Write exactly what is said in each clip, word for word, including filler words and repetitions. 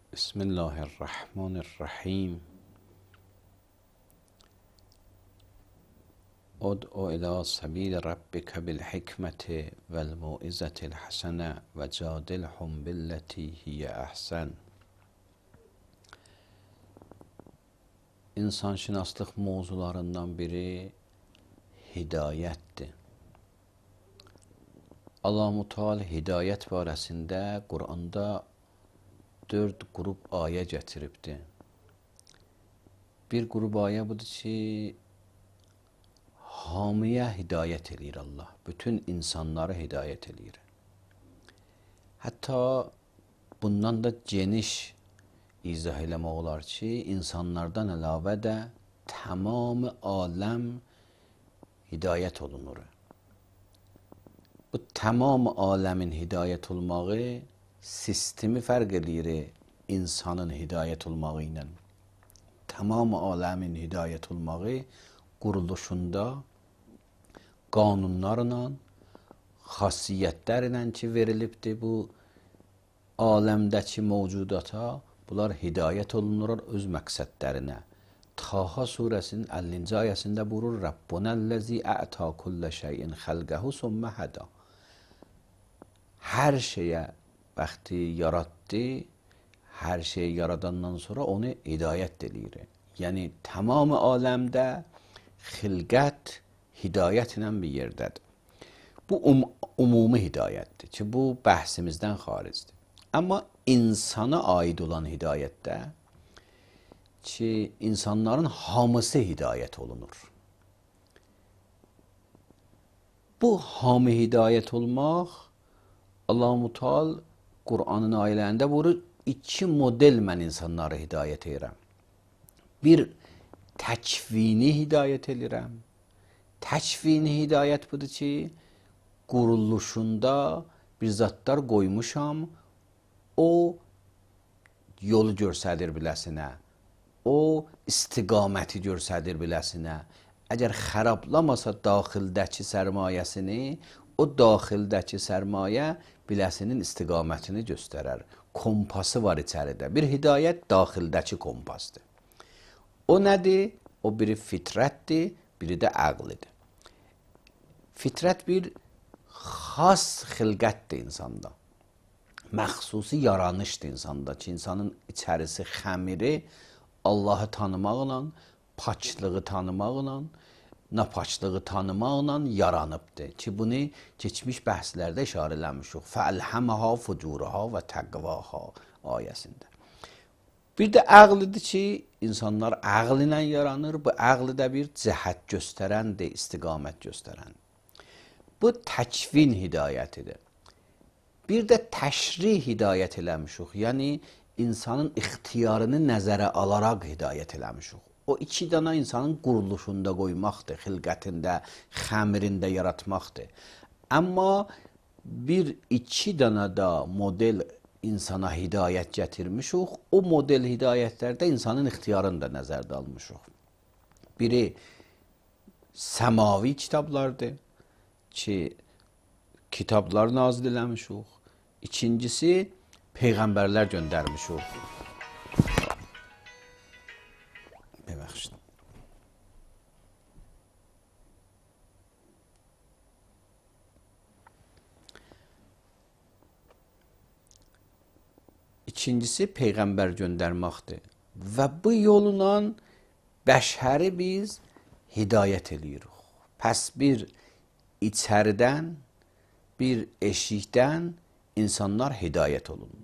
بسم الله الرحمن الرحیم. ادع الى سبیل ربک بالحکمة والموعظة الحسنة وجادلهم بالتي هي احسن. İnsanşünaslıq mövzularından biri hidayətdir. Allah-u Teala hidayət barəsində Quranda dörd qrup ayə gətiribdir. Bir qrup ayə budur ki, hamiyə hidayət eləyir Allah. Bütün insanları hidayət eləyir. Hətta bundan da geniş izah eləmək olar ki, insanlardan əlavə də tamam aləm hidayət olunur. Bu tamam aləmin hidayət olmağı sistemi fərq eləyir insanın hidayət olmağı ilə. Tamam aləmin hidayət olmağı quruluşunda qanunlarla, xassiyyətlərlə ki verilibdir bu aləmdəki mövcudata, bunlar hidayət olunurlar öz məqsədlərinə. Taha surəsinin əllinci ayəsində buyurur: Rabbunəl-ləzi ə'ta kullə şeyin xəlqəhu sümmə həda. Hər şeyə vaxtı yaratdı, hər şeyi yaradandan sonra onu hidayət eləyir. Yəni tamam aləmdə xilqət hidayət ilə bir yerdədir. Bu um ümumi hidayətdir ki, bu bəhsimizdən xaricdir. Amma insana aid olan hidayətdə ki, insanların hamısı hidayət olunur. Bu hamı hidayət olmaq Allah-u Teala Qur'anın ayələrində buyurur, iki model mən insanları hidayət edirəm. Bir, təkvini hidayət edirəm. Təkvini hidayət budur ki, quruluşunda bir zatlar qoymuşam, o yolu görsədir biləsinə, o istiqaməti görsədir biləsinə. Əgər xərablamasa daxildəki sərmayəsini, o daxildəki sərmayə biləsinin istiqamətini göstərər. Kompası var içəridə. Bir hidayət daxildəki kompasdır. O nədir? O biri fitrətdir, biri də əqlidir. Fitrət bir xas xilqətdir insanda. Məxsusi yaranışdır insanda ki, insanın içərisi xəmiri Allahı tanımaqla, paçlığı tanımaqla, napaçlığı tanımaqla yaranıbdır ki, bunu keçmiş bəhslərdə işarə eləmişik. Fəəlhəməhə fucurəhə və təqvəhə ayəsində. Bir də əqlidir ki, insanlar əql ilə yaranır. Bu əqli də bir cəhət göstərəndir, istiqamət göstərən. Bu təkvin hidayətidir. Bir də təşrih hidayət eləmişik. Yəni, insanın ixtiyarını nəzərə alaraq hidayət eləmişik. O iki dana insanın quruluşunda qoymaqdır, xilqətində, xəmirində yaratmaqdır. Amma bir iki dana da model insana hidayət gətirmişik. O model hidayətlərdə insanın ixtiyarını da nəzərdə almışıq. Biri səmavi kitablardır ki, kitablar nazil eləmişik. İkincisi, peyğəmbərlər göndərmişik. Bəbəxşin. İkincisi, peyğəmbər göndərməkdir. Və bu yolla bəşəri biz hidayət eləyirik. Pəs bir içəridən, bir eşikdən insanlar hidayət olunurlar.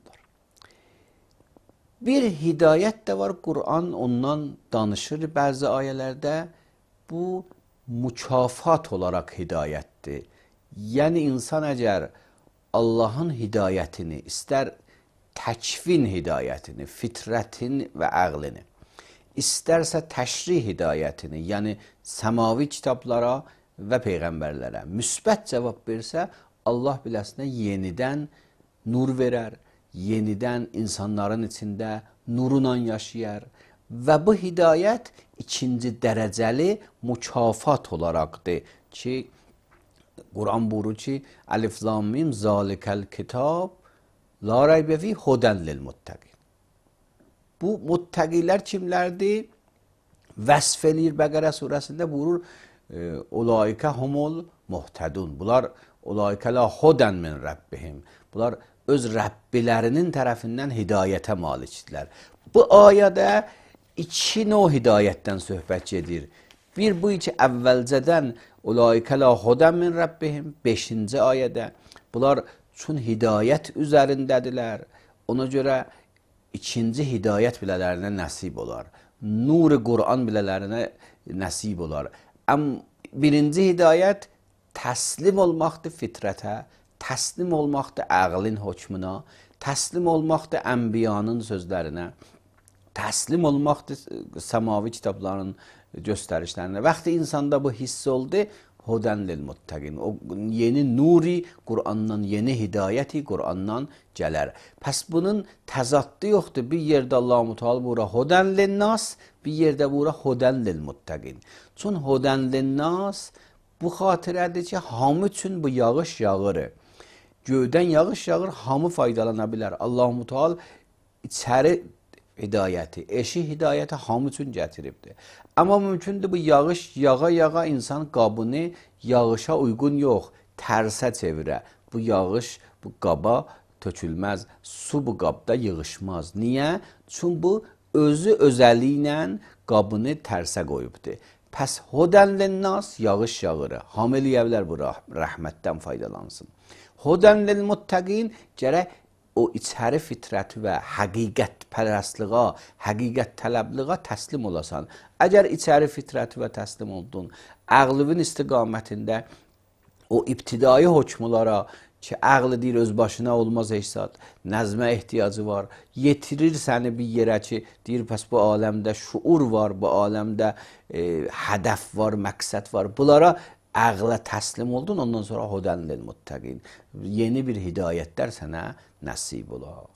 Bir hidayət də var, Qur'an ondan danışır bəzi ayələrdə. Bu mükafat olaraq hidayətdir. Yəni insan əgər Allahın hidayətini, istər təkvin hidayətini, fitrətin və əqlini, istərsə təşrih hidayətini, yəni səmavi kitablara və peyğəmbərlərə müsbət cavab versə, Allah biləsinə yenidən nur verər, yenidən insanların içində nurla yaşayar və bu hidayət ikinci dərəcəli mükafat olaraqdır ki, Quran buyurur ki, Əlif Lam Mim zalikəl kitab la raybe fi hudən lil muttaqin. Bu muttaqilər kimlərdir? Vəsf eləyir Bəqərə surəsində buyurur, e, Ulaikə humul muhtədun. Bunlar ulaikə la hudən min Rabbihim. Bunlar öz Rəbbilərinin tərəfindən hidayətə malikdirlər. Bu ayədə iki növ hidayətdən söhbət gedir. Bir bu iki əvvəlcədən ulaikə la hudən min Rabbihim beşinci ayədə. Bunlar üçün hidayət üzərindədirlər. Ona görə ikinci hidayət bilələrinə nəsib olar. Nur-i Qur'an bilələrinə nəsib olar. Amma birinci hidayət təslim olmaqdır fitrətə, təslim olmaqdır əqlin hökmuna, təslim olmaqdır ənbiyanın sözlərinə, təslim olmaqdır səmavi kitabların göstərişlərinə. Vaxtı insanda bu hiss oldu, hudən lil muttaqin. O yeni nuri Qur'andan, yeni hidayəti Qur'andan gələr. Pəs bunun təzaddı yoxdur. Bir yerdə Allah-u Teala bura hudən lil nas, bir yerdə bura hudən lil muttaqin. Çün hudən lil nas bu xatirədir ki, hamı üçün bu yağış yağır. Göydən yağış yağır, hamı faydalana bilər. Allah-u Teala içəri hidayəti, eşi hidayəti hamı üçün gətiribdir. Amma mümkündür bu yağış yağa-yağa insan qabını yağışa uyğun yox, tərsə çevirə. Bu yağış bu qaba tökülməz, su bu qabda yığışmaz. Niyə? Çünki bu özü özəli ilə qabını tərsə qoyubdur. Pəs hudən linnas yağış yağır. Hamı eləyə bilər bu rəhmətdən faydalansın. Hudən lil muttaqin gərək o içəri fitrəti və həqiqət pərəstliğa, həqiqət tələbliğa təslim olasan. Əgər içəri fitrəti və təslim oldun, əqlivin istiqamətində o ibtidai hökmlara ki, əqli deyir öz başına olmaz eşsad, nəzmə ehtiyacı var, yetirir səni bir yerə ki, deyir pəs bu aləmdə şuur var, bu aləmdə e, hədəf var, məqsəd var. Bunlara əqlə təslim oldun, ondan sonra hudən lil muttaqin. Yeni bir hidayətlər sənə nəsib olar.